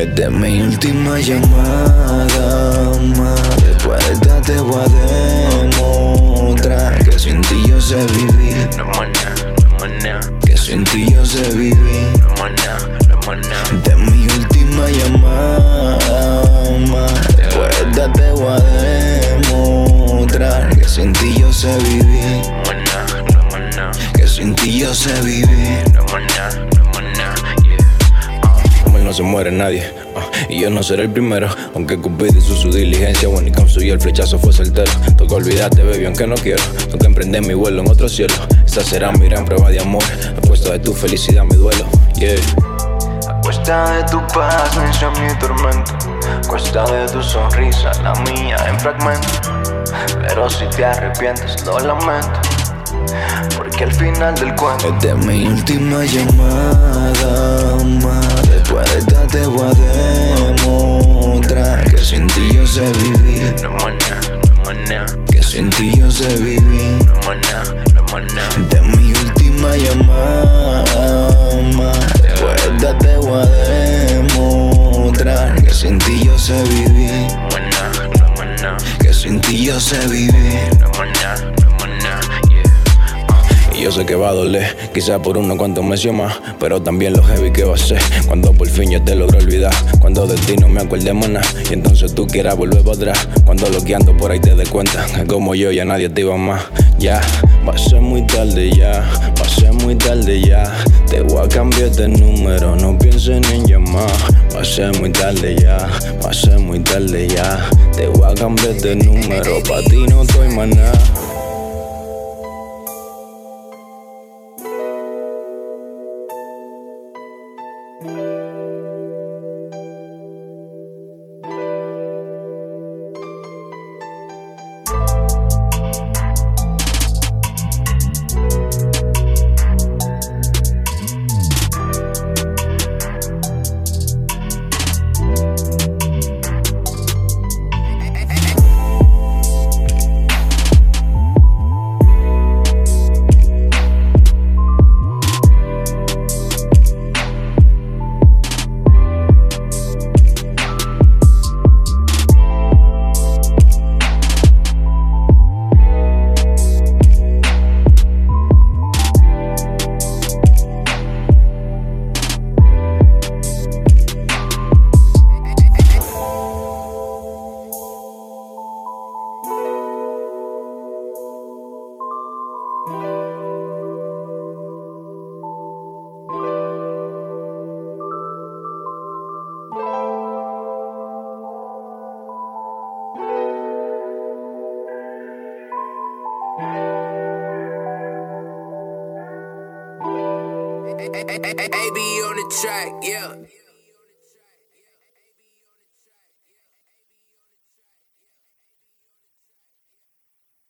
Esta es mi última llamada, ma. Después de esta te voy a demostrar que sin ti yo sé vivir. No más nada, no más nada. Que sin ti yo sé vivir. No más nada, no más nada. Esta es mi última llamada, ma. Después de esta te voy a demostrar que sin ti yo sé vivir. No más nada, no más nada. Que sin ti yo sé vivir. No más nada, no más nada, yeah. Como él no se muere nadie, y yo no seré el primero. Aunque Cupid hizo su diligencia, bueno, y construyó el flechazo fue certero. Toca olvidarte, baby, aunque no quiero. Toca emprender mi vuelo en otro cielo. Esa será mi gran prueba de amor. A cuesta de tu felicidad mi duelo, yeah. A cuesta de tu paz, mi insomnio y tormento. A cuesta de tu sonrisa, la mía en fragmento. Pero si te arrepientes, lo lamento, porque al final del cuento. Esta es mi última llamada, ma. Después de esta te voy a demostrar que sin ti yo sé vivir. No más nada, no más nada. Que sin ti yo sé vivir. No más nada, no más nada. Esta es mi última llamada, ma. Después de esta te voy a demostrar que sin ti yo sé vivir. No más nada, no más nada. Que sin ti yo sé vivir. No más nada, no más nada, yeah. Y yo sé que va a doler, quizás por unos cuantos meses más, pero también lo heavy que va a ser cuando por fin yo te logro olvidar. Cuando de ti no me acuerde más nada, y entonces tú quieras volver para atrás. Cuando lo que ando por ahí te des cuenta que como yo ya nadie te iba más. Ya, va a ser muy tarde ya, va a ser muy tarde ya. Te voy a cambiar de número, no pienses ni en llamar. Va a ser muy tarde ya, va a ser muy tarde ya. Te voy a cambiar de número, pa' ti no doy más nada. AB on the track, yeah.